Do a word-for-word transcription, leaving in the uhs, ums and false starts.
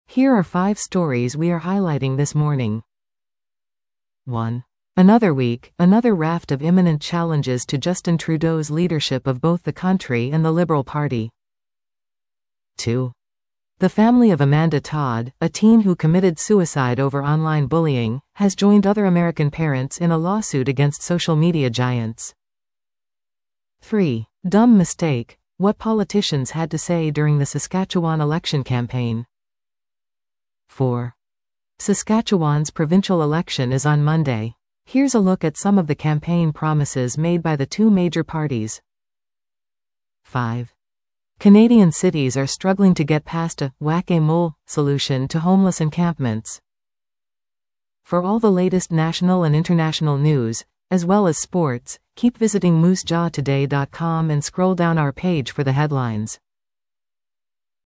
Here are five stories we are highlighting this morning. one. Another week, another raft of imminent challenges to Justin Trudeau's leadership of both the country and the Liberal Party. two. The family of Amanda Todd, a teen who committed suicide over online bullying, has joined other American parents in a lawsuit against social media giants. three. Dumb mistake: what politicians had to say during the Saskatchewan election campaign. four. Saskatchewan's provincial election is on Monday. Here's a look at some of the campaign promises made by the two major parties. five. Canadian cities are struggling to get past a whack-a-mole solution to homeless encampments. For all the latest national and international news, as well as sports, keep visiting moose jaw today dot com and scroll down our page for the headlines.